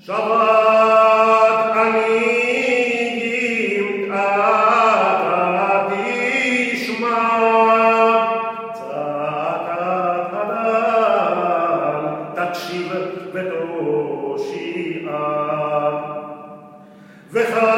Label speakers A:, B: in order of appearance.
A: שבת עניים אתה תשמע, צעקת הדם תקשיב ותושיע,